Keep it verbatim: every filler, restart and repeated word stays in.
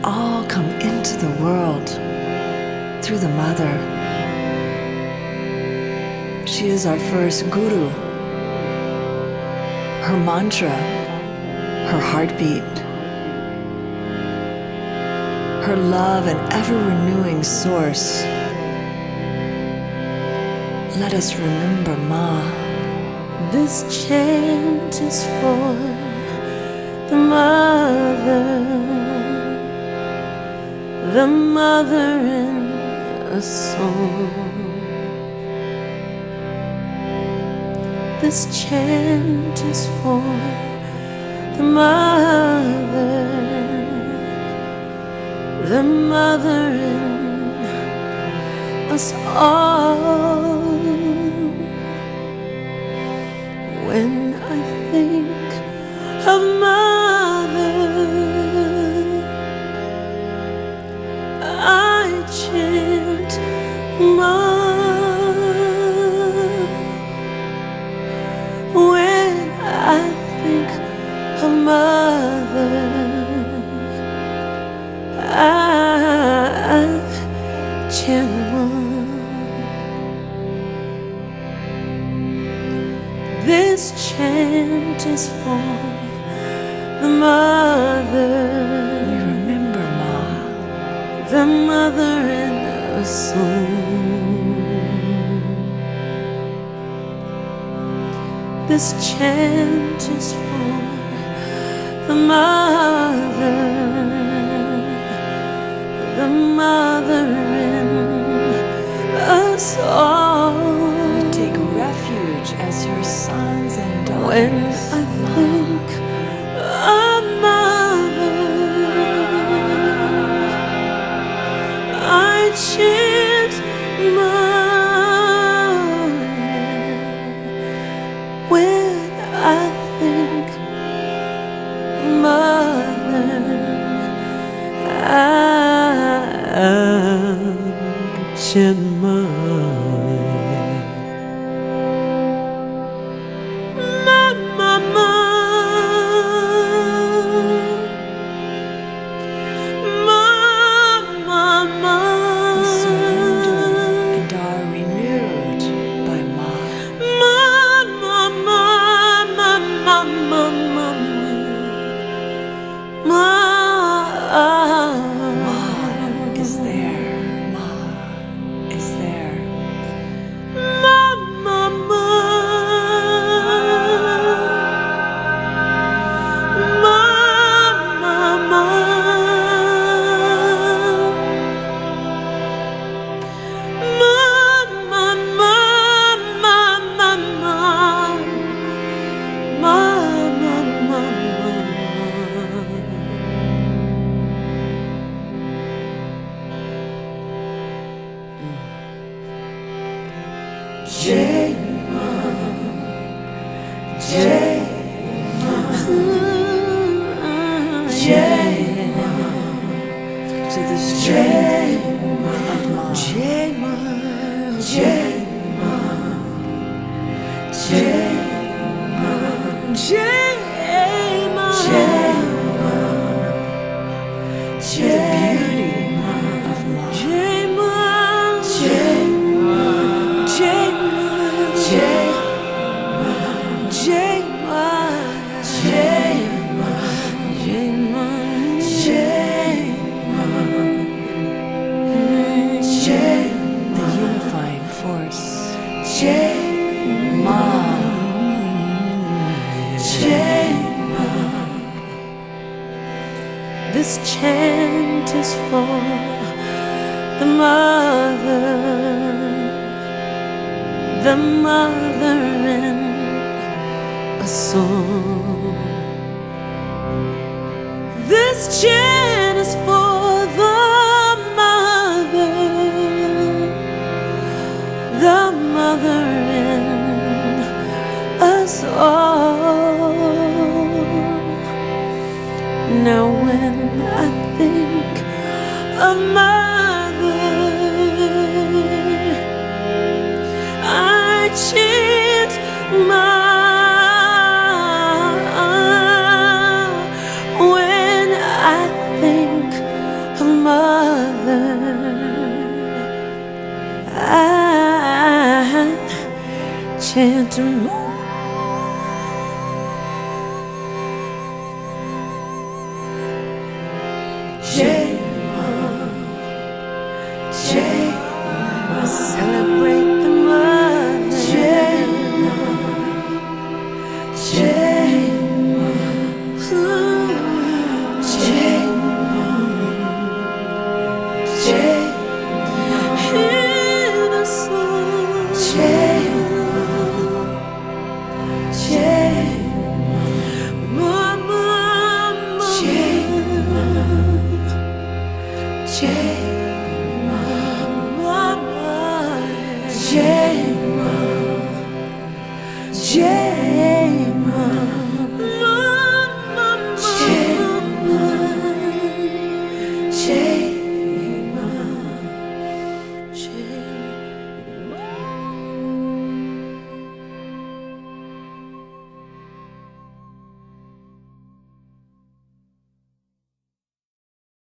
all come into the world through the mother. She is our first guru, her mantra, her heartbeat, her love and ever-renewing source. Let us remember Ma. This chant is for the mother, the mother in a song. This chant is for the mother, the mother in us all. When I think of mother, I chant Ma. When I think of mother, I chant Ma. This chant is for the mother. We remember Ma, the mother in a song. This chant is for the mother, the mother in us all. We take refuge as her sons and daughters. When I think of mother, I chant Ma. When I think of mother, I chant Ma. Jai Ma, Jai Ma, Jai Ma, to this Jai Ma, Jai Ma, Jai Ma, Jai Ma, Jai Ma, Jai Ma, the beauty of Ma. Jai Ma, Jai Ma, Jai Ma, Jai Ma, Jai Ma, Jai Ma, Jai Ma, Jai The unifying force. Jai Ma. Jai Ma. This chant is for the mother, the mother in a song. This chant is for the mother, the mother in us all. Now when I think of mother, I chant Ma. When I think to move. J-Mo, J-Mo, celebrate the mother. J-Mo, J-Mo, J-Mo, J-Mo, in a song. J-Mo, J-Mo, Mama, J-Mo, J.